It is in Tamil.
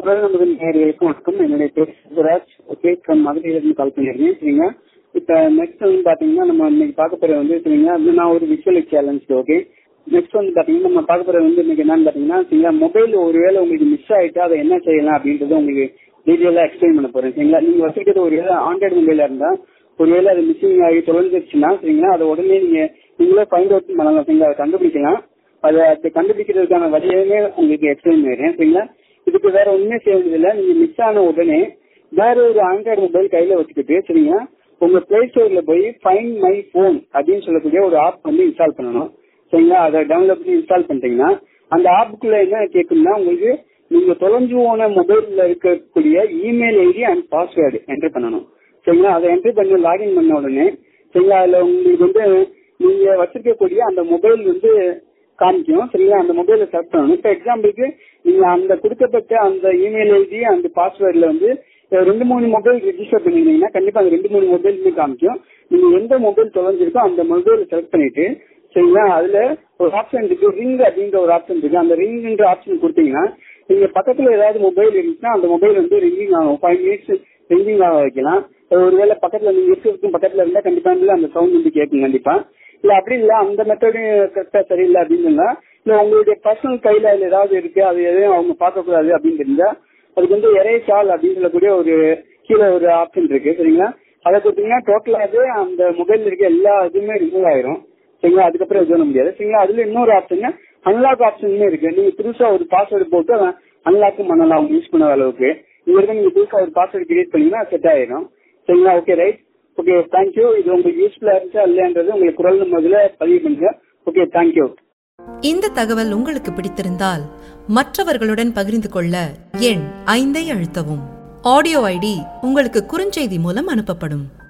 குரல் நமது நேயர்களுக்கு வணக்கம். என்னுடைய பேர் சிவராஜ். ஓகே, ஃப்ரம் மதுரையிலிருந்து கால் பண்ணியிருக்கேன். சரிங்களா, இப்போ நெக்ஸ்ட் வந்து பார்த்தீங்கன்னா நம்ம இன்னைக்கு பார்க்க போகிறது வந்து சரிங்களா, அது நான் ஒரு விஷுவல் சேலஞ்ச். ஓகே, நெக்ஸ்ட் வந்து பார்த்தீங்கன்னா நம்ம பார்க்க போகிறது வந்து இன்னைக்கு என்னன்னு பார்த்தீங்கன்னா சரிங்களா, மொபைல் ஒருவேளை உங்களுக்கு மிஸ் ஆகிட்டு அதை என்ன செய்யலாம் அப்படின்றத உங்களுக்கு டீட்டெயிலாக எக்ஸ்பிளைன் பண்ண போகிறேன். சரிங்களா, நீங்கள் வச்சுக்கிறது ஒரு வேளை ஆண்ட்ராய்டு மொபைலாக இருந்தால் ஒருவேளை அது மிஸ்ஸிங் ஆகி தொலைஞ்சிருச்சுன்னா சரிங்களா, அதை உடனே நீங்களே ஃபைண்ட் அவுட் பண்ணலாம். சரிங்களா, அதை கண்டுபிடிக்கலாம். அதை கண்டுபிடிக்கிறதுக்கான வழியுமே உங்களுக்கு எக்ஸ்பிளைன் பண்ணுறேன். சரிங்களா, இதுக்கு வேற ஒண்ணுமே செய்யறதில்லை. நீங்க மிஸ் ஆன உடனே வேற ஒரு ஆண்ட்ராய்டு மொபைல் கையில வச்சுக்கிட்டு சரிங்களா, உங்க பிளே ஸ்டோர்ல போய் ஃபைண்ட் மை போன் அப்படின்னு சொல்லக்கூடிய ஒரு ஆப் வந்து இன்ஸ்டால் பண்ணணும். சரிங்களா, அதை டவுன்லோட் பண்ணி இன்ஸ்டால் பண்ணிட்டீங்கன்னா அந்த ஆப்புக்குள்ள என்ன கேட்கும்னா உங்களுக்கு நீங்க தொலைஞ்சு போன மொபைல்ல இருக்கக்கூடிய email ID and password enter பண்ணணும். சரிங்களா, அதை என்டர் பண்ணி லாகின் பண்ண உடனே சரிங்களா, அதுல உங்களுக்கு வந்து நீங்க வச்சிருக்கக்கூடிய அந்த மொபைல் வந்து காமிக்கும். சரிங்களா, அந்த மொபைல செலக்ட் பண்ணணும். இப்போ எக்ஸாம்பிளுக்கு நீங்க அந்த கொடுக்கப்பட்ட அந்த இமெயில் ஐடி அந்த பாஸ்வேர்ட்ல வந்து 2-3 மொபைல் ரெஜிஸ்டர் பண்ணிருந்தீங்கன்னா கண்டிப்பா அந்த 2-3 மொபைலுமே காமிக்கும். நீங்க எந்த மொபைல் தொலைஞ்சிருக்கோ அந்த மொபைல் செலக்ட் பண்ணிட்டு சரிங்களா, அதுல ஒரு ஆப்ஷன் இருக்கு, ரிங் அப்படின்ற ஒரு ஆப்ஷன் இருக்கு. அந்த ரிங்ன்ற ஆப்ஷன் கொடுத்தீங்கன்னா நீங்க பக்கத்துல ஏதாவது மொபைல் இருந்துச்சுன்னா அந்த மொபைல் வந்து ரிங்கிங் ஆகும். 5 மினிட்ஸ் ரிங்கிங் ஆக வைக்கலாம். ஒருவேளை பக்கத்துல நீங்க இருக்கிறதுக்கும் பக்கத்துல இருந்தா கண்டிப்பா அந்த சவுண்ட் வந்து கேட்கும் கண்டிப்பா. இல்ல அப்படி இல்ல அந்த மெத்தடும் கரெக்டா சரியில்லை அப்படின்னு சொன்னா, இல்ல உங்களுடைய பர்சனல் கையில அதுல ஏதாவது இருக்கு, அது எதையும் அவங்க பார்க்க கூடாது அப்படின்னு தெரிஞ்சா அதுக்கு வந்து எரேஸ் ஆல் அப்படின்னு சொல்லக்கூடிய ஒரு கீழே ஒரு ஆப்ஷன் இருக்கு. சரிங்களா, அதை கொடுத்தீங்கன்னா டோட்டலாவே அந்த மொபைல் இருக்க எல்லா இதுவுமே ரிமூவ் ஆயிரும். சரிங்களா, அதுக்கப்புறம் இது பண்ண முடியாது. சரிங்களா, அதுல இன்னொரு ஆப்ஷன் அன்லாக் ஆப்ஷனுமே இருக்கு. நீங்க புதுசா ஒரு பாஸ்வேர்டு போட்டு அன்லாக்கும் பண்ணலாம் அவங்க யூஸ் பண்ண அளவுக்கு. நீங்க புதுசா ஒரு பாஸ்வேர்டு கிரியேட் பண்ணீங்கன்னா செட் ஆயிரும். சரிங்களா, ஓகே ரைட். Okay, thank you. இது உங்களுக்கு யூஸ்ஃபுல்லா இருந்துச்சா இல்லையான்றது உங்களுக்கு குரல் முதல்ல பதிவு பண்ணுங்க. Okay, thank you. இந்த தகவல் உங்களுக்கு பிடித்திருந்தால் மற்றவர்களுடன் பகிர்ந்து கொள்ள எண் 5 அழுத்தவும். ஆடியோ ஐடி உங்களுக்கு குறுஞ்செய்தி மூலம் அனுப்பப்படும்.